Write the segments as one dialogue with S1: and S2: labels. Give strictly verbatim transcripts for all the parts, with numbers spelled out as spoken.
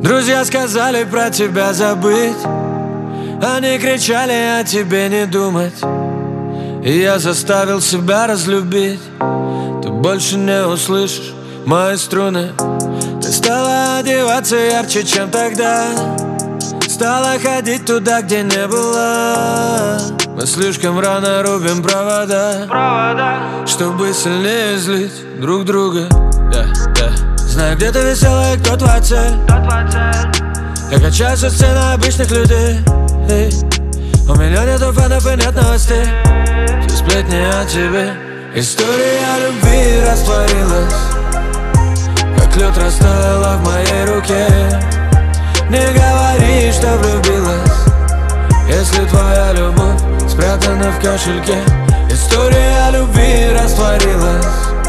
S1: Друзья сказали про тебя забыть, они кричали о тебе не думать, и я заставил себя разлюбить. Ты больше не услышишь мои струны. Ты стала одеваться ярче, чем тогда, стала ходить туда, где не была. Мы слишком рано рубим провода, провода, чтобы сильнее злить друг друга. yeah, yeah. Знаю, где ты веселая, кто твоя цель. Я качаюсь со сцены обычных людей. Эй. У меня нету фанов и нет новостей. Все сплетни о тебе. История любви растворилась, как лед растаяла в моей руке. Не говори, что влюбилась, если твоя любовь спрятана в кошельке. История любви растворилась,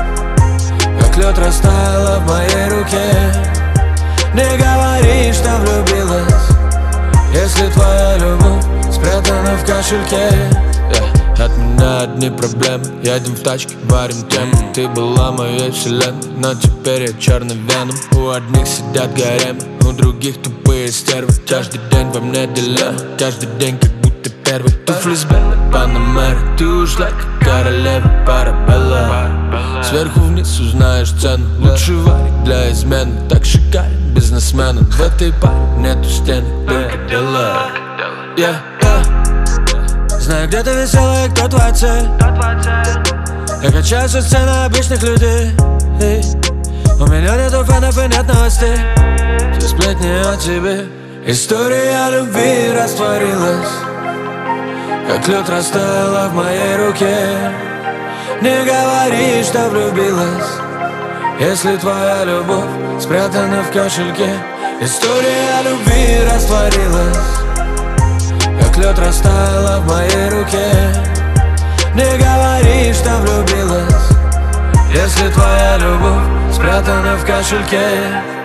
S1: как лед растаяла в моей руке. Не говори, что влюбилась, если твоя любовь спрятана в кошельке. yeah. От меня одни проблемы, едем в тачке, варим тему. Ты была моей вселенной, но теперь я черный веном. У одних сидят гаремы, у других тупые стервы. Каждый день во мне дилемма, каждый день как будто первый. Туфли с белой панамеры, ты ушла как королева Парабелла. Сверху вниз узнаешь цену, лучший варик для измены. Так шикарен бизнесмен, в этой паре нету стенок, только дела. yeah, yeah. Знаю, где ты веселая, кто твоя цель. Я качаюсь со сцены обычных людей. Эй. У меня нету фанов и нет новостей. Все сплетни о тебе. История любви растворилась, как лед растаяла в моей руке. Не говори, что влюбилась, если твоя любовь спрятана в кошельке. История любви растворилась, как лед растаяла в моей руке. Не говори, что влюбилась, если твоя любовь спрятана в кошельке.